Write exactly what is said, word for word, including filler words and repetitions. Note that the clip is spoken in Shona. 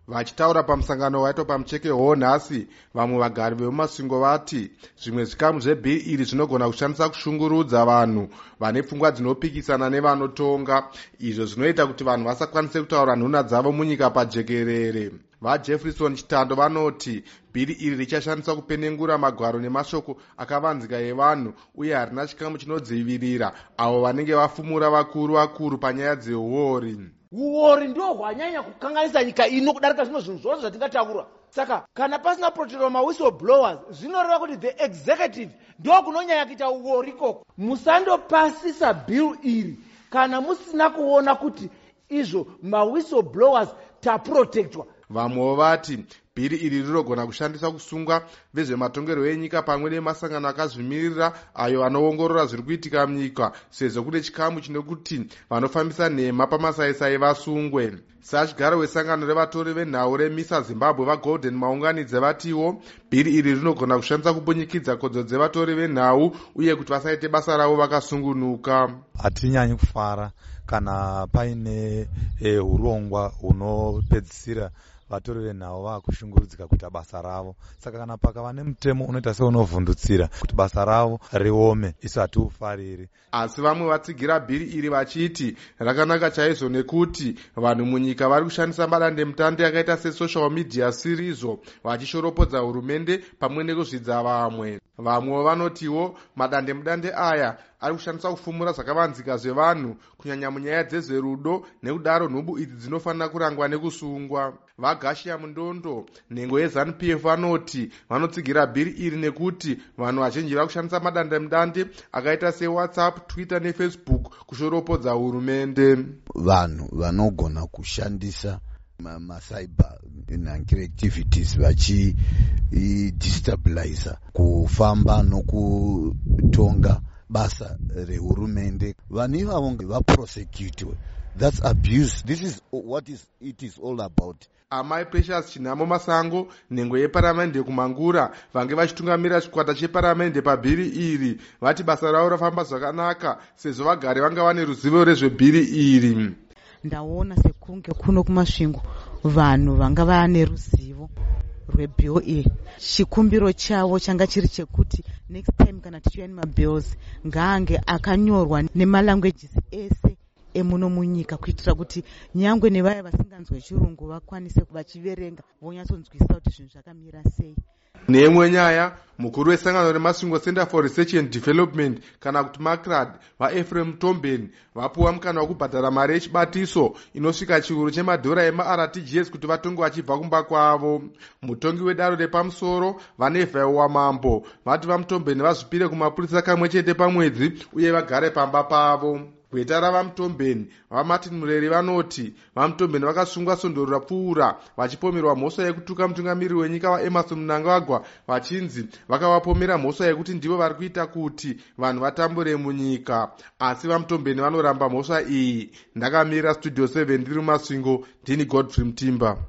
Vachitaura pamusangano waitwa pamucheke honhasi, vamwe vagari vemumasvingo vati zvimwe zvikamu zvebhiri iri zvinogona kushandisa kushungurudza vanhu vane pfungwa dzinopikisana nevanotonga, izvo zvinoita kuti vanhu vasakwanise kutaura nhuna dzavo munyika pajekerere. VaJefferson Chitando vanoti bhiri iri richashandiswa kupenengura magwaro nemashoko akavanzika evanhu uye harina chikamu chinodzivirira avo vanenge vafumura vakuru vakuru panyaya dzeuori. Uori ndio hwanyanya kukanganisa nyika ino kudarika zvimwe zvinhu zvose zvatingataura. Saka kana pasina protocol ma whistleblowers zvinoreva kuti the executive ndio kunonyanya kuita uori koko. Musandopasisa bill iri kana musina kuona kuti izvo ma whistleblowers taprotectwa. Vamwewo vati bhiri iri rinogona kushandiswa kusunga vezvematongerwo enyika pamwe nemasangano akazvimirira ayo anoongorora zviri kuitika munyika, sezvo kune chikamu chinokuti vanofambisa nhema pamasaisai vasungwe. Sachigaro wesangano revatori venhau remisa Zimbabwe vaGolden Maunganidze vatiwo bhiri iri rinogona kushandiswa kubunyikidza kodzo dzevatori venhau uye kuti vasaite basa ravo vakasungunuka. Hatinyanyi kufara kana paine e, urongwa unopedzisira vatori venhau vakushungurudzika kuita basa ravo. Saka kana pakava nemutemo unoita seunovhundutsira kuti basa ravo riome, isu hatiufariri. Asi vamwe vatsigira bhiri iri vachiti rakanaka chaizvo nekuti vanhu munyika vari kushandisa madandemutande akaita sesocial media sirizo vachishoropodza hurumende pamwe nekuzvidza vamwe. Vamwewo vanotiwo madandemutande aya ari kushandiswa kufumura zvakavanzika zvevanhu kunyanya munyaya dzezverudo, nekudaro nhumbu idzi dzinofanira kurangwa nekusungwa. VaGashia Mundondo nhengo yeZANU P F vanoti vanotsigira bhiri iri nekuti vanhu vazhinji vari kushandisa madandemutande akaita seWhatsApp, Twitter neFacebook kushoropodza hurumende. Vanhu vanogona kushandisa macyber activities vachi destabilizer kufamba nokutonga basa rehurumende, vanhu ivavo vaprosecutwe. That's abuse. This is what is it is all about. Amai Precious Chinamo Masango nhengo yeparamende kumangura vange vachitungamira chikwata cheparamende pabhiri iri vati basa ravo rafamba zvakanaka sezvo vagari vanga vane ruzivo rezvebhiri iri. Ndaona sekunge kuno kumasvingo vanhu vanga vane ruzivo rwebill iri. Chikumbiro chavo changa chiri chekuti next time kana tichiuya nemabills ngaange akanyorwa nemalanguages ese emuno munyika kuitira kuti nyangwe nevaya vasinganzwe chirungu vakwanise vachiverenga vonyatsonzwisisa kuti zvinhu zvakamira sei. Neimwe nyaya, mukuru wesangano remasvingo Center for Research and Development kana kuti MACRAD vaEphraim Tombeni vapuwa mukana wekubhadhara mari yechibatiso inosvika chiuru chemadhora ema-R T G S kuti vatonge vachibva kumba kwavo. Mutongi wedaro repamusoro vaNevhaiwa Mambo vati vaMutombeni vazvipire kumapurisa kamwe chete pamwedzi uye vagare pamba pavo. Gweta ravaMutombeni vaMartin Mureri vanoti vaMutombeni vakasungwa sondoro rapfuura vachipomerwa mhosva yekutuka mutungamiriri wenyika waEmerson Mnangagwa vachinzi vakavapomera mhosva yekuti ndivo vari kuita kuti vanhu vatambure munyika. Asi vaMutombeni vanoramba mhosva iyi. Ndakamirira Studio seven ndiri mumasvingo, ndini Godfrey Mutimba.